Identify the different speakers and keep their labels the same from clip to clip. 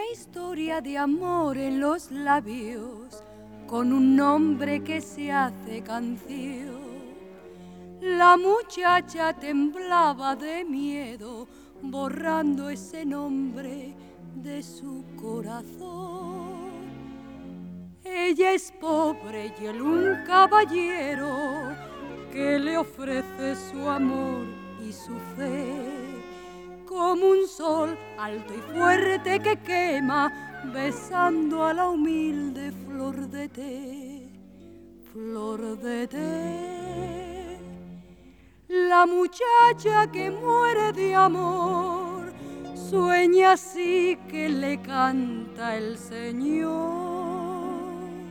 Speaker 1: historia de amor en los labios, con un nombre que se hace canción. La muchacha temblaba de miedo, borrando ese nombre de su corazón. Ella es pobre y él un caballero que le ofrece su amor y su fe, como un sol alto y fuerte que quema, besando a la humilde flor de té. Flor de té. La muchacha que muere de amor sueña así que le canta el Señor.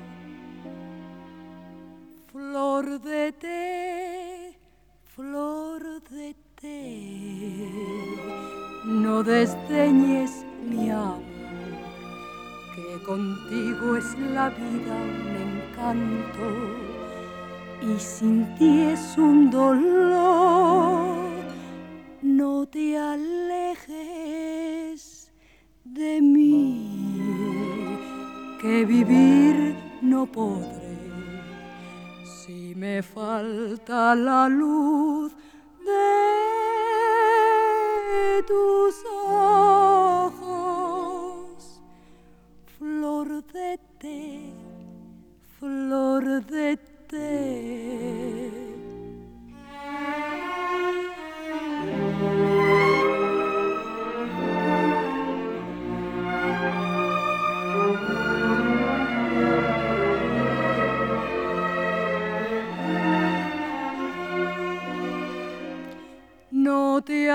Speaker 1: Flor de té, flor de té, no desdeñes mi amor, que contigo es la vida un encanto y sin ti es un dolor. No te alejes de mí, que vivir no podré si me falta la luz de tus ojos. Flor de té, flor de té. No te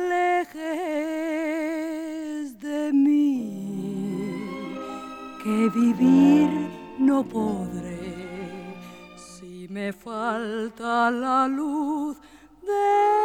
Speaker 1: alejes de mí, que vivir no podré si me falta la luz de